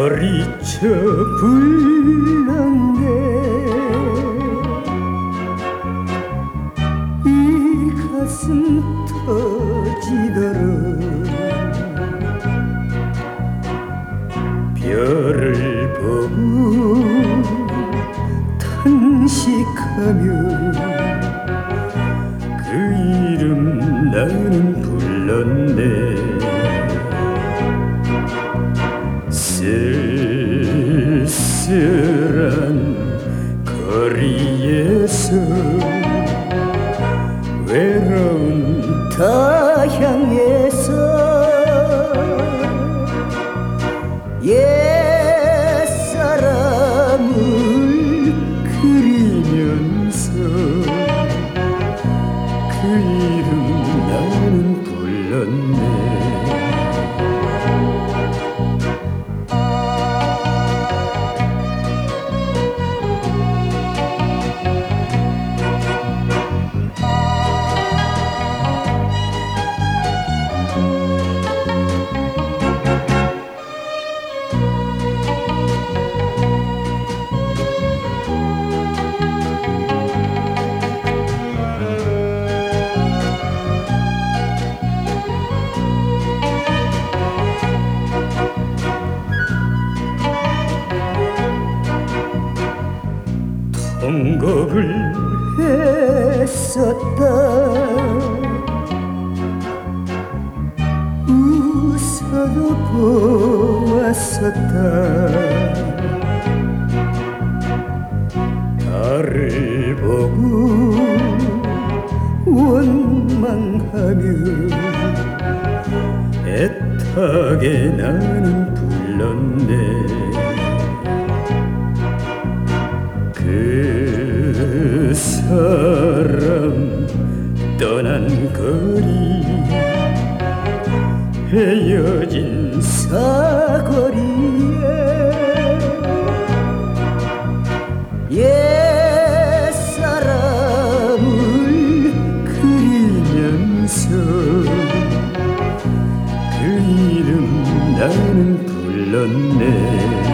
소리쳐 불렀네. 이 가슴 터지도록 별을 보고 탄식하며 그 이름 나는 불렀네. 쓸쓸한 거리에서 외로운 타향에서 옛사람을 그리면서 그 이름 나는 불렀네. 통곡을 했었다. 웃어도 보았었다. 달을 보고 원망하며 애타게 나는 불렀네. 그 사람 떠난 거리 헤어진 사거리에 옛사람을 그리면서 그 이름 나는 불렀네.